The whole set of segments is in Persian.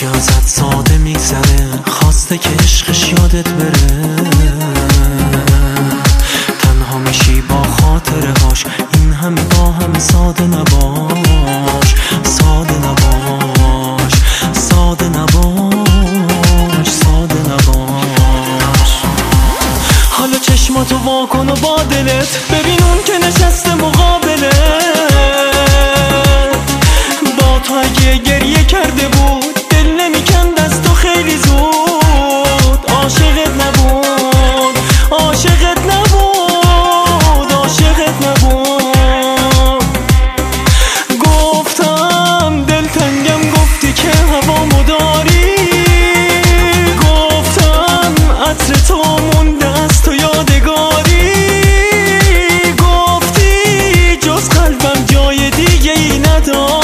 که ازت ساده میگذره، خواسته که عشقش یادت بره. تنها میشی با خاطره هاش، این همه با همه ساده نباش، ساده نباش، ساده نباش، ساده نباش. حالا چشماتو وا کن و با دلت ببین اون که نشسته مقابله. با تو اگه گریه کرده بود دل نمیکند از تو خیلی زود. عاشقت نبود، عاشقت نبود، عاشقت نبود. گفتم دلتنگم، گفتی که هوامو داری. گفتم عطر تو مونده از تو یادگاری. گفتی جز قلبم جای دیگه ای نداری.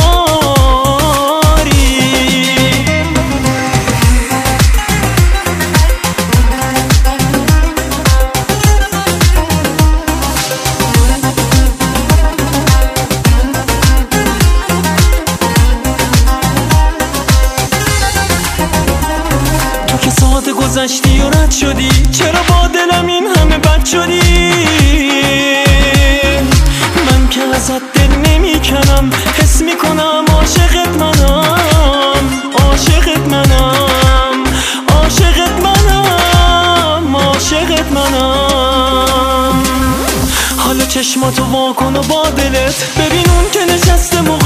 تو که ساعت گذشتی و رد شدی، چرا با دلم این همه بد شدی؟ من که ازت دل نمی کنم، حس می کنم عاشقت منم، عاشقت منم، عاشقت منم، عاشقت منم. حالا چشماتو وا کن و با دلت ببین اون که نشسته